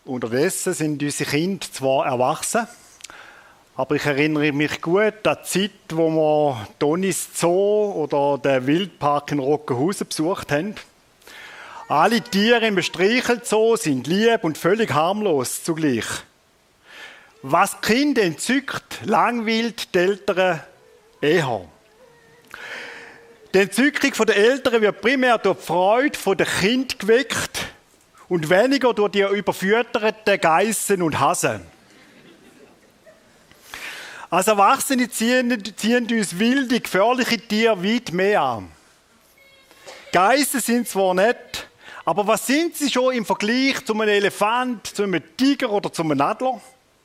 Unterdessen sind unsere Kinder zwar erwachsen, aber ich erinnere mich gut an die Zeit, wo wir Tonis Zoo oder den Wildpark in Rockenhausen besucht haben. Alle Tiere im Streichelzoo sind lieb und völlig harmlos zugleich. Was die Kinder entzückt, langweilt die Eltern eher. Die Entzückung der Eltern wird primär durch die Freude der Kinder geweckt und weniger durch die überfütterten Geissen und Hasen. Als Erwachsene ziehen uns wilde, gefährliche Tiere weit mehr an. Geissen sind zwar nett, aber was sind sie schon im Vergleich zu einem Elefant, zu einem Tiger oder zu einem Adler?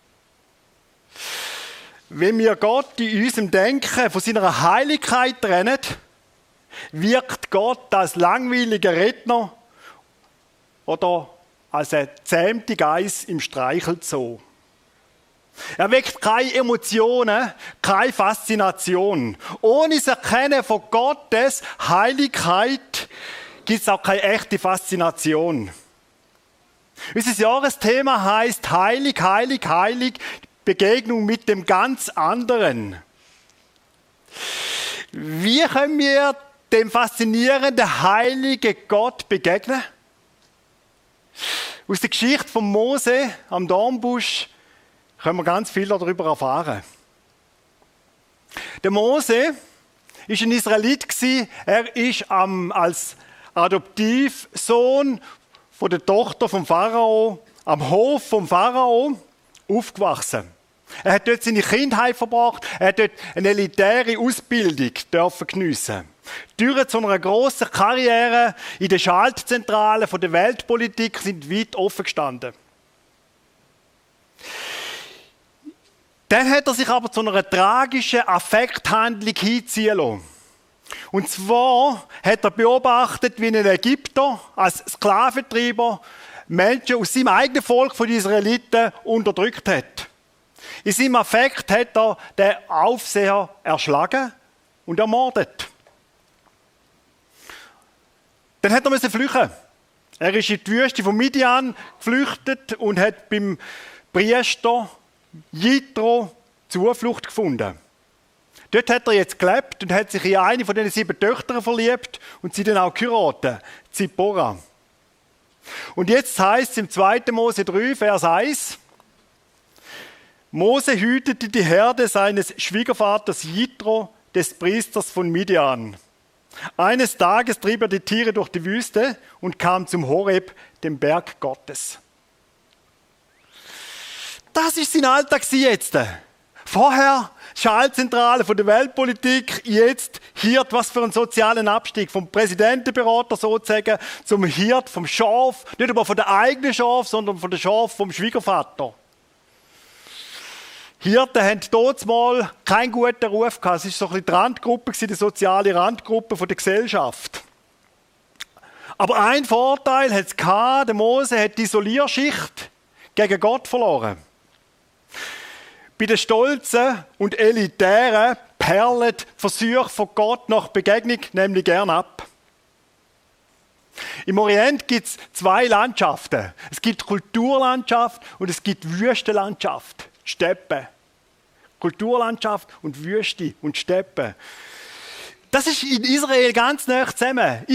Wenn wir Gott in unserem Denken von seiner Heiligkeit trennen, wirkt Gott als langweiliger Redner oder als ein zähmte Geiss im Streichelzoo. Er weckt keine Emotionen, keine Faszination. Ohne das Erkennen von Gottes Heiligkeit gibt es auch keine echte Faszination. Unser Jahresthema heisst Heilig, Heilig, Heilig, Begegnung mit dem ganz anderen. Wie können wir dem faszinierenden, heiligen Gott begegnen? Aus der Geschichte von Mose am Dornbusch können wir ganz viel darüber erfahren. Der Mose war ein Israelit. Er ist als Adoptivsohn von der Tochter vom Pharao am Hof vom Pharao aufgewachsen. Er hat dort seine Kindheit verbracht, er hat dort eine elitäre Ausbildung dürfen geniessen. Die Türen zu einer grossen Karriere in den Schaltzentralen der Weltpolitik sind weit offen gestanden. Dann hat er sich aber zu einer tragischen Affekthandlung hinziehen lassen. Und zwar hat er beobachtet, wie ein Ägypter als Sklaventreiber Menschen aus seinem eigenen Volk von den Israeliten unterdrückt hat. In seinem Affekt hat er den Aufseher erschlagen und ermordet. Dann hat er flüchten. Er ist in die Wüste von Midian geflüchtet und hat beim Priester Jitro Zuflucht gefunden. Dort hat er jetzt gelebt und hat sich in eine von den 7 Töchtern verliebt und sie dann auch geheiratet, Zipporah. Und jetzt heißt es im 2. Mose 3, Vers 1, Mose hütete die Herde seines Schwiegervaters Jitro, des Priesters von Midian. Eines Tages trieb er die Tiere durch die Wüste und kam zum Horeb, dem Berg Gottes. Das ist sein Alltag jetzt. Vorher Schaltzentrale von der Weltpolitik, jetzt Hirt, was für einen sozialen Abstieg. Vom Präsidentenberater sozusagen zum Hirt, vom Schaf, nicht aber von der eigenen Schaf, sondern von der Schaf vom Schwiegervater. Hirten haben damals mal keinen guten Ruf gehabt. Es war so ein bisschen die Randgruppe, die soziale Randgruppe der Gesellschaft. Aber ein Vorteil hat es gehabt, der Mose hat die Isolierschicht gegen Gott verloren. Bei den Stolzen und Elitären perlen die Versuche von Gott nach Begegnung nämlich gern ab. Im Orient gibt es 2 Landschaften. Es gibt Kulturlandschaft und es gibt Wüstenlandschaft, Steppe. Kulturlandschaft und Wüste und Steppe. Das ist in Israel ganz nah zusammen.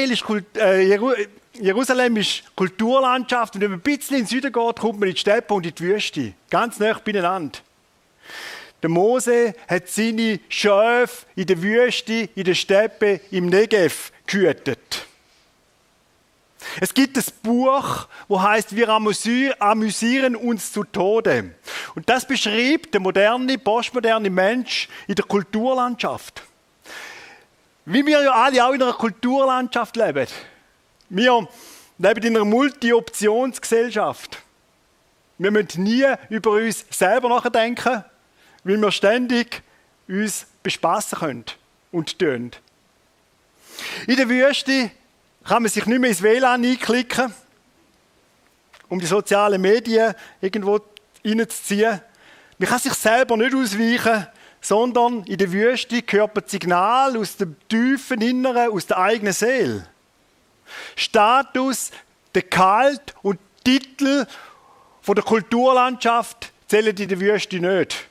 Jerusalem ist Kulturlandschaft und wenn man ein bisschen in den Süden geht, kommt man in die Steppe und in die Wüste. Ganz nah beieinander. Der Mose hat seine Schafe in der Wüste, in der Steppe, im Negev gehütet. Es gibt ein Buch, das heißt, wir amüsieren uns zu Tode. Und das beschreibt der moderne, postmoderne Mensch in der Kulturlandschaft. Wie wir ja alle auch in einer Kulturlandschaft leben. Wir leben in einer Multi-Optionsgesellschaft. Wir müssen nie über uns selber nachdenken, weil wir ständig uns bespassen können und tun. In der Wüste kann man sich nicht mehr ins WLAN einklicken, um die sozialen Medien irgendwo reinzuziehen. Man kann sich selber nicht ausweichen, sondern in der Wüste hört das Signal aus dem tiefen Inneren, aus der eigenen Seele. Status, der Kalt und Titel von der Kulturlandschaft zählen in der Wüste nicht.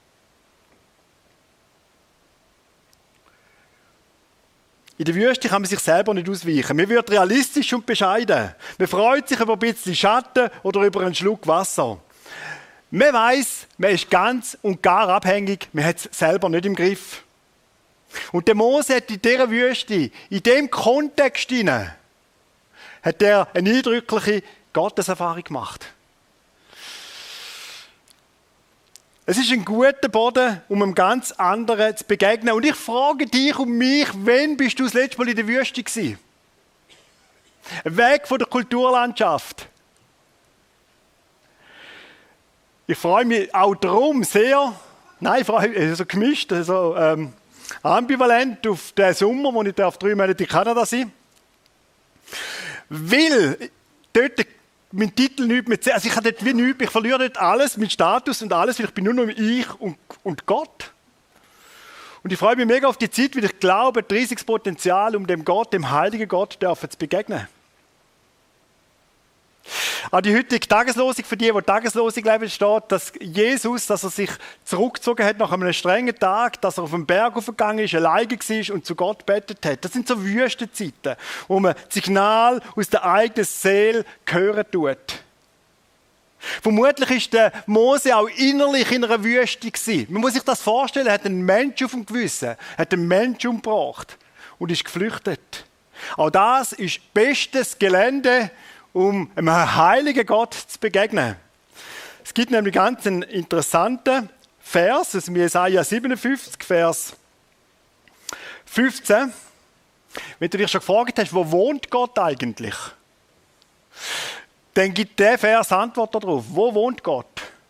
In der Wüste kann man sich selber nicht ausweichen. Man wird realistisch und bescheiden. Man freut sich über ein bisschen Schatten oder über einen Schluck Wasser. Man weiss, man ist ganz und gar abhängig, man hat es selber nicht im Griff. Und der Mose hat in dieser Wüste, in diesem Kontext hinein, hat er eine eindrückliche Gotteserfahrung gemacht. Es ist ein guter Boden, um einem ganz anderen zu begegnen. Und ich frage dich und mich, wann bist du das letzte Mal in der Wüste gewesen? Weg von der Kulturlandschaft. Ich freue mich auch darum sehr, nein, ich freue mich so gemischt, so ambivalent auf den Sommer, wo ich 3 Monate in Kanada sein darf. Weil dort mein Titel nichts mehr, also ich habe dort wie nichts, ich verliere dort alles, mein Status und alles, weil ich bin nur noch ich und Gott. Und ich freue mich mega auf die Zeit, weil ich glaube, ein riesiges Potenzial, um dem Gott, dem heiligen Gott, zu begegnen. Auch die heutige Tageslosung, für die tageslosig leben, steht, dass Jesus, dass er sich zurückgezogen hat nach einem strengen Tag, dass er auf den Berg aufgegangen ist, alleine war und zu Gott betet hat. Das sind so Wüstenzeiten, wo man das Signal aus der eigenen Seele hören tut. Vermutlich ist der Mose auch innerlich in einer Wüste gewesen. Man muss sich das vorstellen, er hat einen Menschen auf dem Gewissen, hat einen Menschen umgebracht und ist geflüchtet. Auch das ist bestes Gelände, um einem heiligen Gott zu begegnen. Es gibt nämlich ganz einen interessanten Vers, aus Jesaja 57, Vers 15. Wenn du dich schon gefragt hast, wo wohnt Gott eigentlich? Dann gibt der Vers Antwort darauf. Wo wohnt Gott?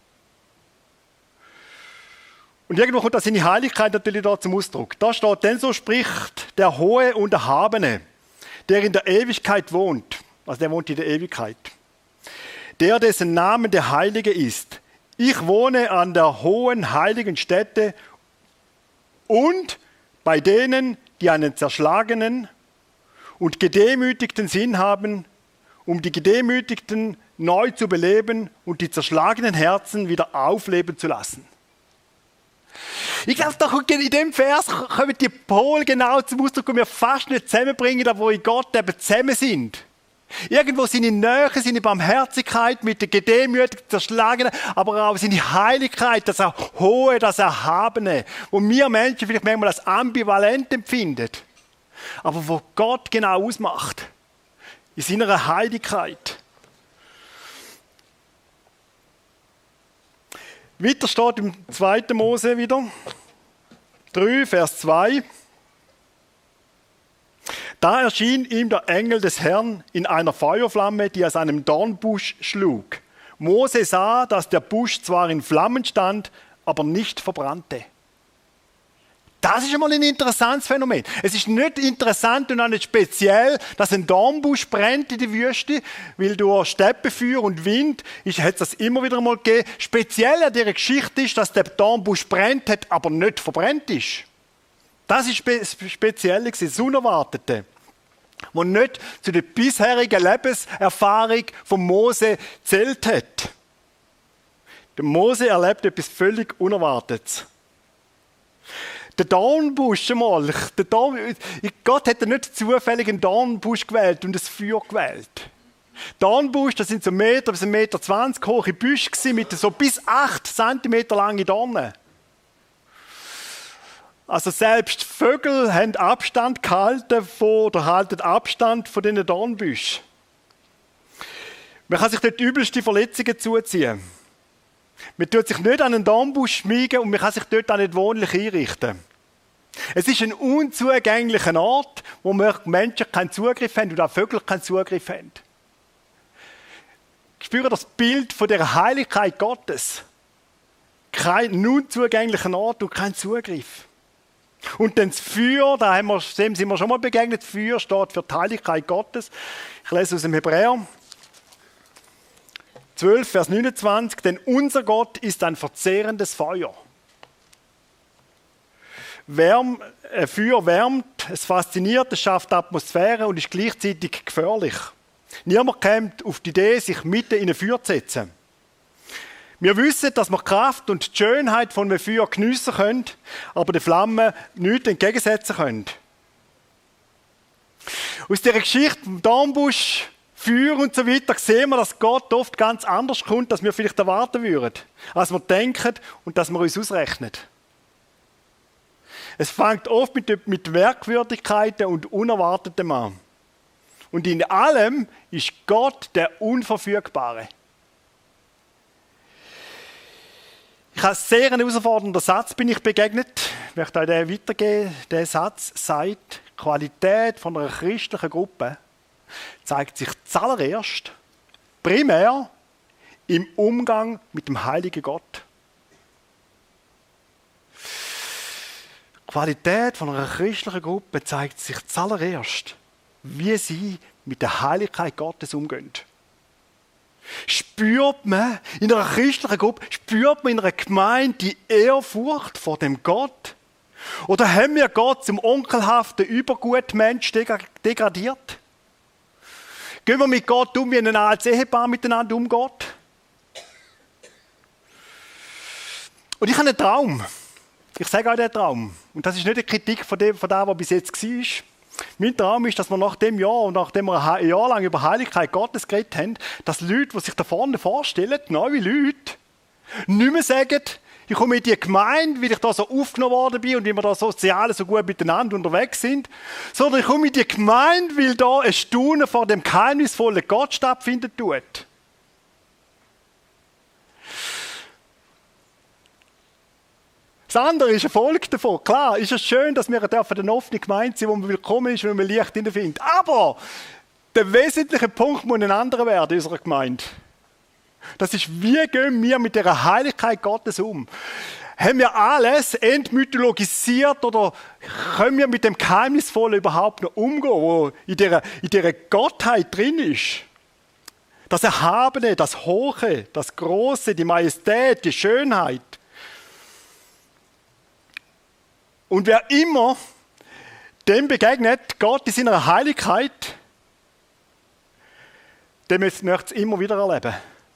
Und irgendwo kommt das seine Heiligkeit natürlich da zum Ausdruck. Da steht, denn so spricht der Hohe und Erhabene, der in der Ewigkeit wohnt. Also der wohnt in der Ewigkeit. Der, dessen Name der Heilige ist. Ich wohne an der hohen, heiligen Stätte und bei denen, die einen zerschlagenen und gedemütigten Sinn haben, um die Gedemütigten neu zu beleben und die zerschlagenen Herzen wieder aufleben zu lassen. Ich glaube, in diesem Vers kommen die Pole genau zum Ausdruck, wo wir fast nicht zusammenbringen, da wo in Gott eben zusammen sind. Irgendwo seine Nähe, seine Barmherzigkeit mit der Gedemütigten, Zerschlagenen, aber auch seine Heiligkeit, das Hohe, das Erhabene, wo wir Menschen vielleicht manchmal als ambivalent empfinden, aber wo Gott genau ausmacht, in seiner Heiligkeit. Weiter steht im 2. Mose wieder, 3, Vers 2. Da erschien ihm der Engel des Herrn in einer Feuerflamme, die aus einem Dornbusch schlug. Mose sah, dass der Busch zwar in Flammen stand, aber nicht verbrannte. Das ist einmal ein interessantes Phänomen. Es ist nicht interessant und auch nicht speziell, dass ein Dornbusch brennt in der Wüste, weil durch Steppenfeuer und Wind hat es das immer wieder mal gegeben. Speziell an dieser Geschichte ist, dass der Dornbusch brennt hat, aber nicht verbrennt ist. Das ist speziell, das Unerwartete, was nicht zu der bisherigen Lebenserfahrung von Mose zählt hat. Der Mose erlebt etwas völlig Unerwartetes. Der Dornbusch einmal, Gott hat nicht zufällig einen Dornbusch gewählt und ein Feuer gewählt. Dornbusch, das sind so 1 Meter bis 1,20 Meter hohe Büsche mit so bis 8 Zentimeter langen Dornen. Also selbst Vögel haben Abstand gehalten halten Abstand von diesen Dornbüschen. Man kann sich dort übelste Verletzungen zuziehen. Man tut sich nicht an einen Dornbusch schmiegen und man kann sich dort auch nicht wohnlich einrichten. Es ist ein unzugänglicher Ort, wo Menschen keinen Zugriff haben und auch Vögel keinen Zugriff haben. Ich spüre das Bild von der Heiligkeit Gottes. Kein unzugänglicher Ort und kein Zugriff. Und dann das Feuer, dem sind wir schon mal begegnet, das Feuer steht für die Heiligkeit Gottes. Ich lese aus dem Hebräer 12, Vers 29, denn unser Gott ist ein verzehrendes Feuer. Feuer wärmt, es fasziniert, es schafft Atmosphäre und ist gleichzeitig gefährlich. Niemand kommt auf die Idee, sich mitten in ein Feuer zu setzen. Wir wissen, dass wir die Kraft und die Schönheit von einem Feuer geniessen können, aber der Flamme nichts entgegensetzen können. Aus dieser Geschichte vom Dornbusch, Feuer und so weiter sehen wir, dass Gott oft ganz anders kommt, als wir vielleicht erwarten würden, als wir denken und dass wir uns ausrechnen. Es fängt oft mit Merkwürdigkeiten und Unerwartetem an. Und in allem ist Gott der Unverfügbare. Ich habe einen sehr herausfordernden Satz bin ich begegnet. Ich möchte euch den weitergeben. Der Satz sagt, die Qualität von einer christlichen Gruppe zeigt sich zuallererst primär im Umgang mit dem heiligen Gott. Die Qualität von einer christlichen Gruppe zeigt sich zuallererst, wie sie mit der Heiligkeit Gottes umgehen. Spürt man in einer christlichen Gruppe, spürt man in einer Gemeinde die Ehrfurcht vor dem Gott? Oder haben wir Gott zum onkelhaften Übergutmensch degradiert? Gehen wir mit Gott um, wie ein altes Ehepaar miteinander umgeht? Und ich habe einen Traum. Ich sage euch den Traum. Und das ist nicht eine Kritik von dem, was bis jetzt war. Mein Traum ist, dass wir nach dem Jahr und nachdem wir ein Jahr lang über Heiligkeit Gottes geredet haben, dass Leute, die sich da vorne vorstellen, neue Leute, nicht mehr sagen, ich komme in die Gemeinde, weil ich da so aufgenommen worden bin und weil wir da sozial so gut miteinander unterwegs sind, sondern ich komme in die Gemeinde, weil da ein Staunen vor dem geheimnisvollen Gott stattfinden tut. Das andere ist eine Folge davon. Klar, ist es schön, dass wir eine offene Gemeinde sind, wo man willkommen ist, wenn man Licht findet. Aber der wesentliche Punkt muss ein anderer werden in unserer Gemeinde. Das ist, wie gehen wir mit der Heiligkeit Gottes um? Haben wir alles entmythologisiert oder können wir mit dem Geheimnisvollen überhaupt noch umgehen, wo in dieser Gottheit drin ist? Das Erhabene, das Hohe, das Große, die Majestät, die Schönheit. Und wer immer dem begegnet, Gott in seiner Heiligkeit, der möchte es immer wieder erleben.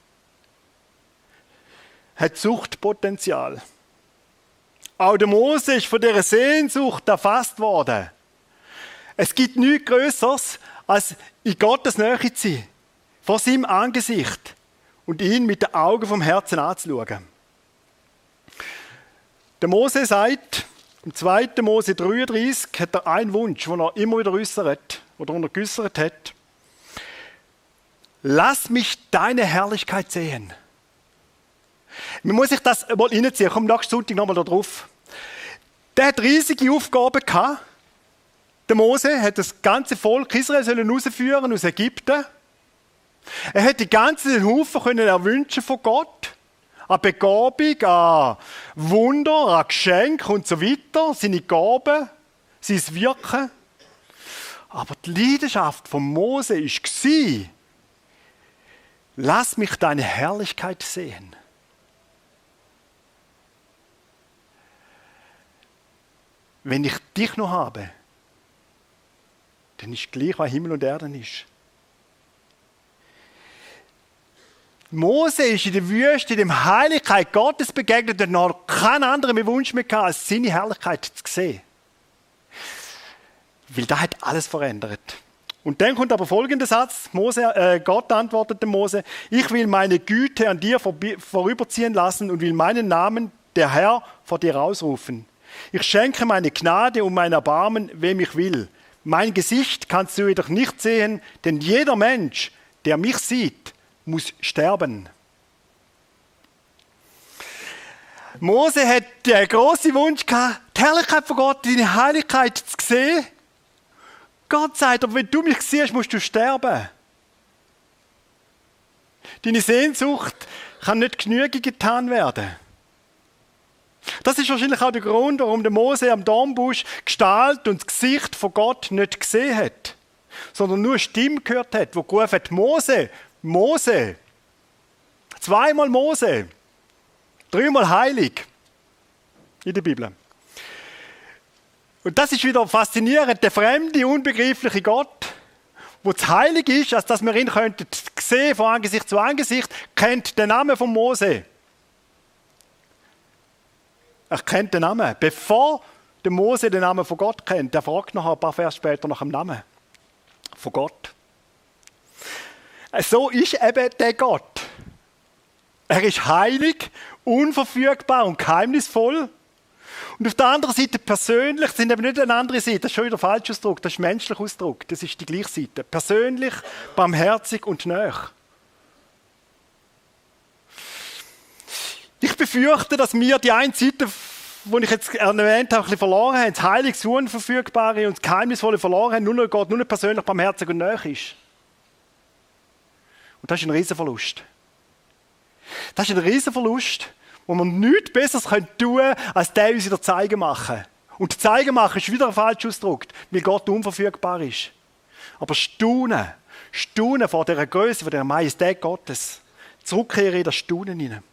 Hat Suchtpotenzial. Auch der Mose ist von dieser Sehnsucht erfasst worden. Es gibt nichts Größeres, als in Gottes Nähe zu sein, vor seinem Angesicht und ihn mit den Augen vom Herzen anzuschauen. Der Mose sagt, im 2. Mose 33 hat er einen Wunsch, den er immer wieder äußert oder den er geäußert hat. Lass mich deine Herrlichkeit sehen. Man muss sich das mal reinziehen. Ich komme nächsten Sonntag nochmal da drauf. Der hat riesige Aufgaben gehabt. Der Mose hat das ganze Volk Israel herausführen aus Ägypten. Er hat die ganzen Haufen können erwünschen von Gott. An Begabung, an Wunder, an Geschenk und so weiter. Seine Gaben, sein Wirken. Aber die Leidenschaft von Mose war, lass mich deine Herrlichkeit sehen. Wenn ich dich noch habe, dann ist gleich, was Himmel und Erde ist. Mose ist in der Wüste, in der Heiligkeit Gottes begegnet und noch keinen anderen mehr Wunsch mehr gehabt, als seine Herrlichkeit zu sehen. Weil das hat alles verändert. Und dann kommt aber folgender Satz. Gott antwortete Mose, ich will meine Güte an dir vorüberziehen lassen und will meinen Namen, der Herr, vor dir ausrufen. Ich schenke meine Gnade und mein Erbarmen, wem ich will. Mein Gesicht kannst du jedoch nicht sehen, denn jeder Mensch, der mich sieht, muss sterben. Mose hat den grossen Wunsch gehabt, die Herrlichkeit von Gott, deine Heiligkeit zu sehen. Gott sagt, aber wenn du mich siehst, musst du sterben. Deine Sehnsucht kann nicht genügend getan werden. Das ist wahrscheinlich auch der Grund, warum der Mose am Dornbusch Gestalt und das Gesicht von Gott nicht gesehen hat, sondern nur eine Stimme gehört hat, die gerufen hat, Mose, Mose. Zweimal Mose. Dreimal heilig. In der Bibel. Und das ist wieder faszinierend. Der fremde, unbegreifliche Gott, der zu heilig ist, als dass wir ihn könnten sehen von Angesicht zu Angesicht, kennt den Namen von Mose. Er kennt den Namen. Bevor der Mose den Namen von Gott kennt, der fragt noch ein paar Vers später nach dem Namen von Gott. So ist eben der Gott. Er ist heilig, unverfügbar und geheimnisvoll. Und auf der anderen Seite persönlich, das sind eben nicht eine andere Seite, das ist schon wieder falsch Ausdruck, das ist menschlich Ausdruck, das ist die gleiche Seite. Persönlich, barmherzig und nah. Ich befürchte, dass wir die eine Seite, die ich jetzt erwähnt habe, ein bisschen verloren haben, das Heilige, das Unverfügbare und das Geheimnisvolle verloren haben, nur noch Gott, nur noch persönlich, barmherzig und nah ist. Und das ist ein Riesenverlust. Das ist ein Riesenverlust, wo man nichts Besseres tun können, als den uns wieder zeigen machen. Und zeigen machen ist wieder ein falsch Ausdruck, weil Gott unverfügbar ist. Aber staunen vor dieser Größe, vor dieser Majestät Gottes, zurückkehren in das Staunen hinein.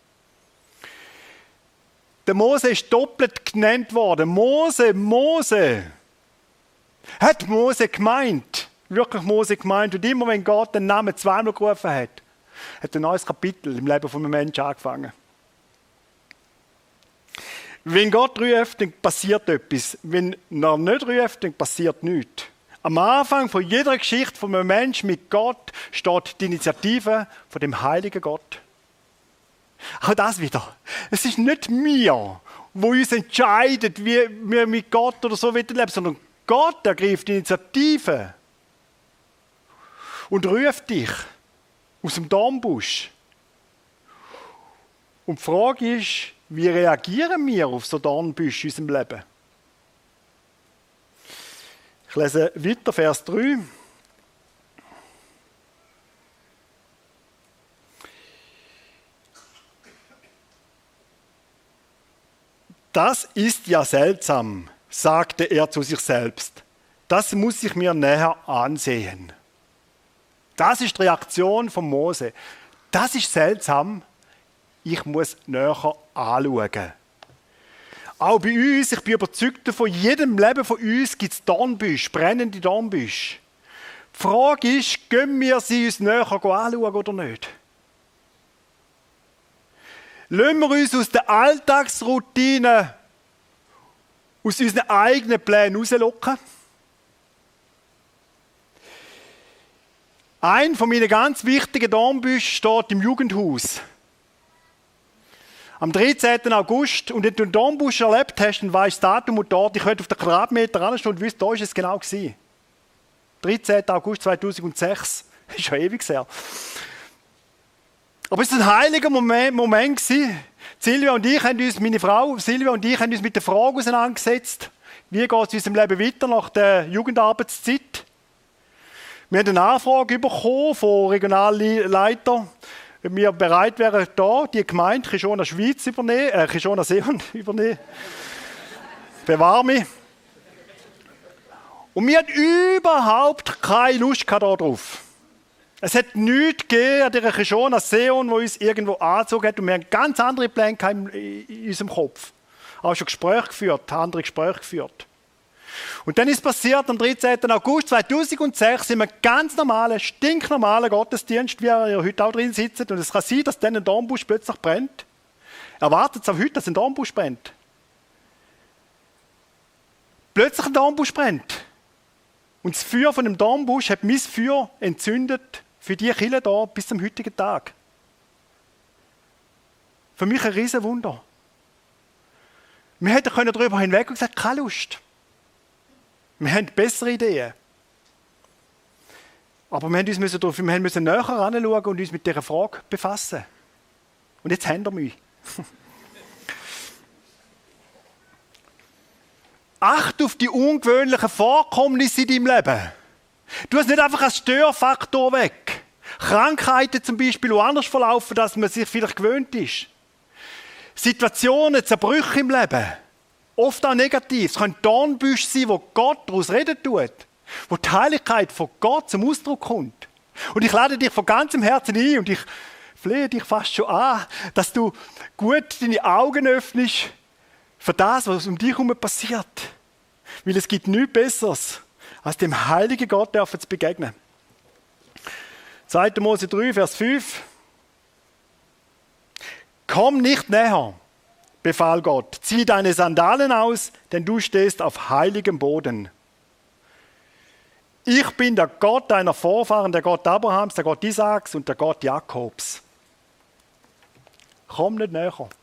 Der Mose ist doppelt genannt worden. Mose. Hat Mose gemeint? Wirklich Mose gemeint? Und immer wenn Gott den Namen zweimal gerufen hat ein neues Kapitel im Leben von einem Menschen angefangen. Wenn Gott ruft, dann passiert etwas. Wenn er nicht ruft, dann passiert nichts. Am Anfang von jeder Geschichte von einem Menschen mit Gott steht die Initiative von dem heiligen Gott. Auch das wieder. Es ist nicht wir, wo uns entscheidet, wie wir mit Gott oder so leben, sondern Gott ergreift die Initiative und ruft dich aus dem Dornbusch. Und die Frage ist, wie reagieren wir auf so Dornbüsche in unserem Leben? Ich lese weiter, Vers 3. Das ist ja seltsam, sagte er zu sich selbst. Das muss ich mir näher ansehen. Das ist die Reaktion von Mose. Das ist seltsam, ich muss näher anschauen. Auch bei uns, ich bin überzeugt davon, in jedem Leben von uns gibt es Dornbüsche, brennende Dornbüsche. Die Frage ist, gehen wir sie uns näher anschauen oder nicht? Lassen wir uns aus der Alltagsroutine, aus unseren eigenen Plänen rauslocken? Ein von meinen ganz wichtigen Dornbüschen steht im Jugendhaus. Am 13. August, und wenn du einen Dornbusch erlebt hast, dann weisst du das Datum und dort, ich könnte auf den Quadratmeter anstehen und wüsste, da ist es genau gewesen. 13. August 2006, das ist schon ewig her. Aber es war ein heiliger Moment gewesen. Meine Frau Silvia und ich haben uns mit der Frage auseinandergesetzt, wie geht es in unserem Leben weiter nach der Jugendarbeitszeit. Wir haben eine Anfrage bekommen von Regionalleiter, ob wir bereit wären, hier die Gemeinde Kishona Schweiz übernehmen, Kishona Seeland übernehmen. Bewahr mich. Und wir hatten überhaupt keine Lust darauf. Es hat nichts gegeben an dieser Kishona Seeland, die uns irgendwo angezogen hat. Und wir haben ganz andere Pläne in unserem Kopf. Auch schon Gespräche geführt, andere Gespräche geführt. Und dann ist passiert, am 13. August 2006 in einem ganz normalen, stinknormalen Gottesdienst, wie ihr heute auch drin sitzt. Und es kann sein, dass dann ein Dornbusch plötzlich brennt. Erwartet es auch heute, dass ein Dornbusch brennt. Plötzlich ein Dornbusch brennt. Und das Feuer von dem Dornbusch hat mein Feuer entzündet für die Kirche hier bis zum heutigen Tag. Für mich ein Riesenwunder. Wir hätten darüber hinweg und gesagt, keine Lust. Wir haben bessere Ideen. Aber wir müssen näher anschauen und uns mit dieser Frage befassen. Und jetzt haben wir mich. Achte auf die ungewöhnlichen Vorkommnisse in deinem Leben. Du hast nicht einfach als Störfaktor weg. Krankheiten zum Beispiel, die anders verlaufen, als man sich vielleicht gewöhnt ist. Situationen, Zerbrüche im Leben. Oft auch negativ. Es können Dornbüsche sein, wo Gott daraus reden tut. Wo die Heiligkeit von Gott zum Ausdruck kommt. Und ich lade dich von ganzem Herzen ein und ich flehe dich fast schon an, dass du gut deine Augen öffnest für das, was um dich herum passiert. Weil es gibt nichts Besseres, als dem heiligen Gott zu begegnen. 2. Mose 3, Vers 5. Komm nicht näher, befahl Gott, zieh deine Sandalen aus, denn du stehst auf heiligem Boden. Ich bin der Gott deiner Vorfahren, der Gott Abrahams, der Gott Isaaks und der Gott Jakobs. Komm nicht näher. Ein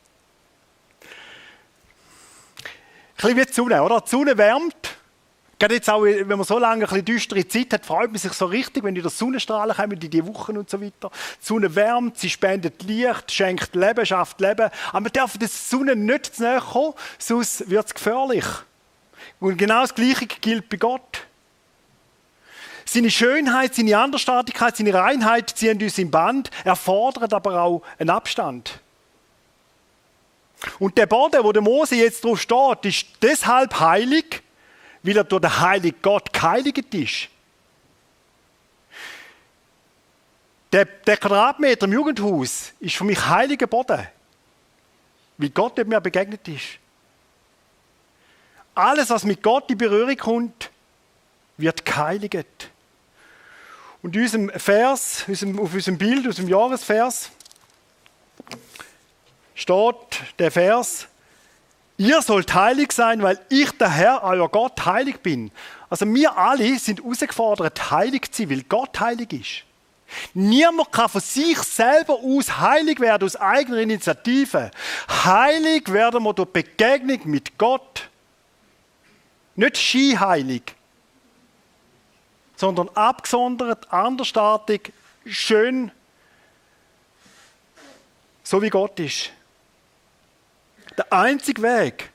bisschen wie die Sonne, oder? Die Sonne wärmt. Gerade jetzt auch, wenn man so lange ein bisschen düstere Zeit hat, freut man sich so richtig, wenn wieder Sonnenstrahlen kommen, in die Wochen und so weiter. Die Sonne wärmt, sie spendet Licht, schenkt Leben, schafft Leben. Aber man darf der Sonne nicht zu nahe kommen, sonst wird es gefährlich. Und genau das Gleiche gilt bei Gott. Seine Schönheit, seine Andersartigkeit, seine Reinheit ziehen uns im Band, erfordern aber auch einen Abstand. Und der Boden, wo der Mose jetzt drauf steht, ist deshalb heilig, weil er durch den heiligen Gott geheiligt ist. Der Quadratmeter im Jugendhaus ist für mich heiliger Boden, weil Gott mir begegnet ist. Alles, was mit Gott in Berührung kommt, wird geheiligt. Und in unserem Vers, auf unserem Bild, aus dem Jahresvers, steht der Vers: Ihr sollt heilig sein, weil ich, der Herr, euer Gott, heilig bin. Also wir alle sind herausgefordert, heilig zu sein, weil Gott heilig ist. Niemand kann von sich selber aus heilig werden, aus eigener Initiative. Heilig werden wir durch Begegnung mit Gott. Nicht scheinheilig, sondern abgesondert, andersartig, schön, so wie Gott ist. Der einzige Weg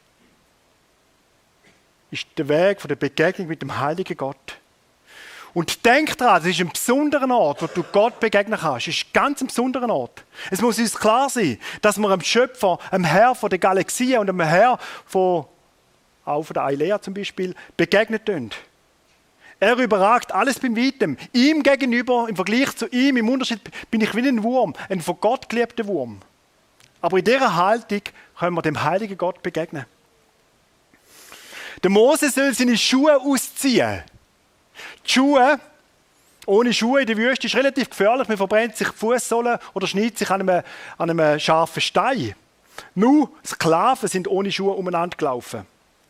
ist der Weg von der Begegnung mit dem heiligen Gott. Und denk daran, es ist ein besonderer Ort, wo du Gott begegnen kannst. Es ist ein ganz besonderer Ort. Es muss uns klar sein, dass wir dem Schöpfer, dem Herr von der Galaxie und dem Herr auch von der Ailea zum Beispiel, begegnet sind. Er überragt alles beim Weitem. Ihm gegenüber, im Vergleich zu ihm, im Unterschied, bin ich wie ein Wurm, ein von Gott geliebter Wurm. Aber in dieser Haltung können wir dem heiligen Gott begegnen. Der Mose soll seine Schuhe ausziehen. Die Schuhe, ohne Schuhe in der Wüste, ist relativ gefährlich. Man verbrennt sich die Fußsohlen oder schneidet sich an einem scharfen Stein. Nur Sklaven sind ohne Schuhe umeinander gelaufen.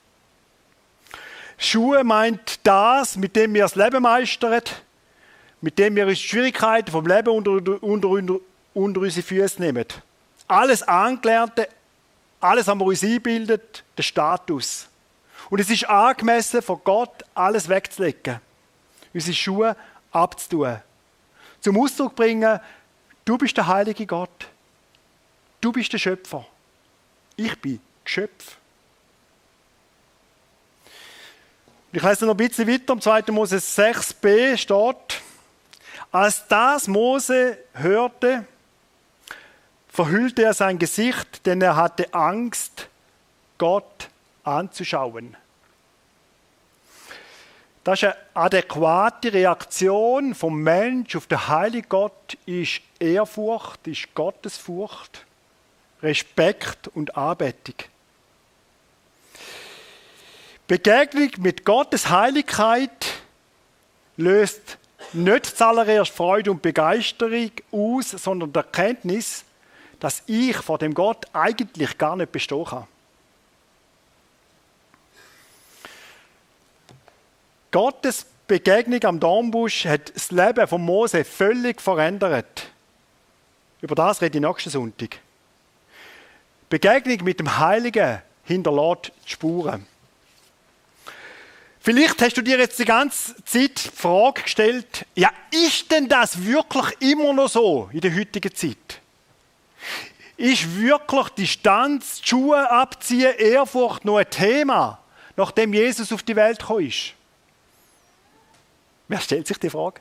Schuhe meint das, mit dem wir das Leben meistern, mit dem wir uns die Schwierigkeiten vom Leben unter unsere Füße nehmen. Alles Angelernte, alles, was wir uns einbilden, der Status. Und es ist angemessen, von Gott alles wegzulegen, unsere Schuhe abzutun. Zum Ausdruck bringen, du bist der heilige Gott. Du bist der Schöpfer. Ich bin Geschöpf. Ich lese noch ein bisschen weiter, im 2. Mose 6b steht: Als das Mose hörte, verhüllte er sein Gesicht, denn er hatte Angst, Gott anzuschauen. Das ist eine adäquate Reaktion vom Mensch auf den heiligen Gott, ist Ehrfurcht, ist Gottesfurcht, Respekt und Anbetung. Begegnung mit Gottes Heiligkeit löst nicht zuallererst Freude und Begeisterung aus, sondern die Erkenntnis, dass ich vor dem Gott eigentlich gar nicht bestehen kann. Gottes Begegnung am Dornbusch hat das Leben von Mose völlig verändert. Über das rede ich nächsten Sonntag. Die Begegnung mit dem Heiligen hinterlässt die Spuren. Vielleicht hast du dir jetzt die ganze Zeit die Frage gestellt, ja, ist denn das wirklich immer noch so in der heutigen Zeit? Ist wirklich Distanz, die Schuhe abziehen, Ehrfurcht noch ein Thema, nachdem Jesus auf die Welt gekommen ist? Wer stellt sich die Frage?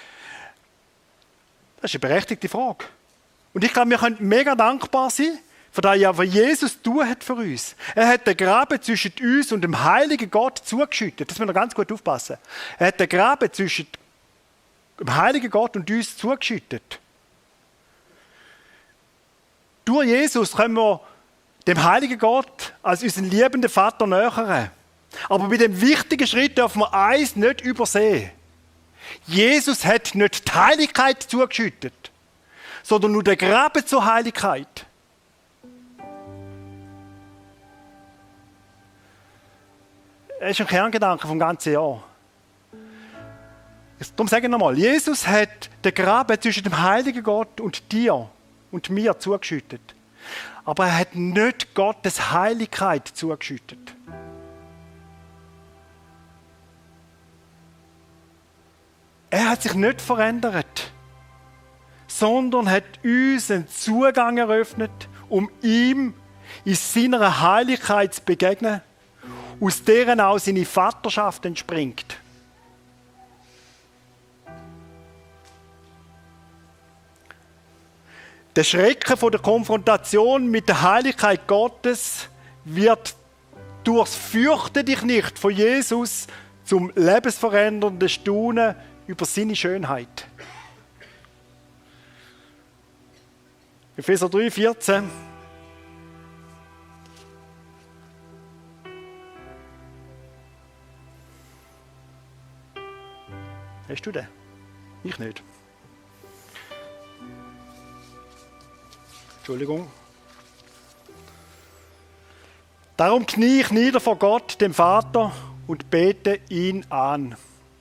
Das ist eine berechtigte Frage. Und ich glaube, wir können mega dankbar sein für das, was Jesus tun hat für uns. Er hat den Graben zwischen uns und dem heiligen Gott zugeschüttet. Das müssen wir ganz gut aufpassen. Er hat den Graben zwischen dem heiligen Gott und uns zugeschüttet. Durch Jesus können wir dem heiligen Gott als unseren liebenden Vater nähern. Aber bei dem wichtigen Schritt dürfen wir eins nicht übersehen. Jesus hat nicht die Heiligkeit zugeschüttet, sondern nur den Graben zur Heiligkeit. Das ist ein Kerngedanke vom ganzen Jahr. Darum sage ich nochmal, Jesus hat den Graben zwischen dem heiligen Gott und dir und mir zugeschüttet. Aber er hat nicht Gottes Heiligkeit zugeschüttet. Er hat sich nicht verändert, sondern hat uns einen Zugang eröffnet, um ihm in seiner Heiligkeit zu begegnen, aus deren auch seine Vaterschaft entspringt. Der Schrecken von der Konfrontation mit der Heiligkeit Gottes wird durchs Fürchte dich nicht von Jesus zum lebensverändernden Staunen über seine Schönheit. Epheser 3, 14. Hast du den? Ich nicht. Entschuldigung. Darum knie ich nieder vor Gott, dem Vater, und bete ihn an.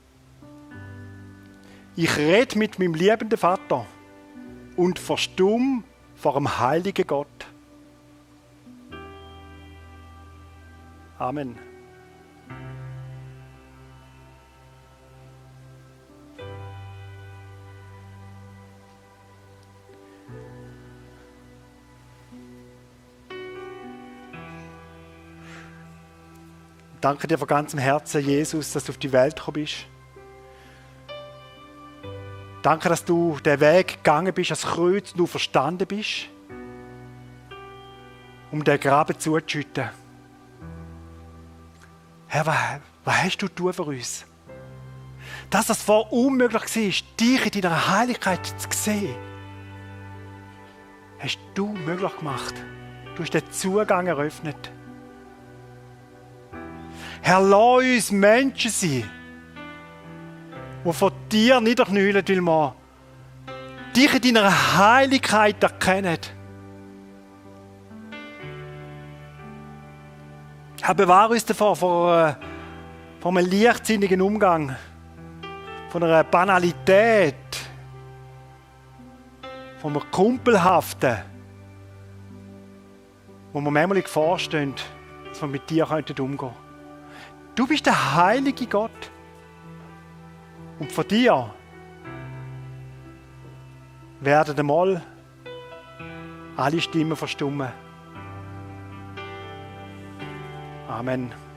Ich rede mit meinem liebenden Vater und verstumm vor dem heiligen Gott. Amen. Danke dir von ganzem Herzen, Jesus, dass du auf die Welt gekommen bist. Danke, dass du den Weg gegangen bist, ans Kreuz und du verstanden bist, um den Graben zuzuschütten. Herr, was hast du tun für uns? Dass es vorher unmöglich war, dich in deiner Heiligkeit zu sehen, hast du möglich gemacht. Du hast den Zugang eröffnet. Herr, lass uns Menschen sein, die vor dir niederknüllen, weil wir dich in deiner Heiligkeit erkennen. Herr, bewahre uns davor, vor einem leichtsinnigen Umgang, von einer Banalität, von einem Kumpelhaften, wo wir manchmal vorstehen, dass wir mit dir umgehen könnten. Du bist der heilige Gott. Und von dir werden einmal alle Stimmen verstummen. Amen.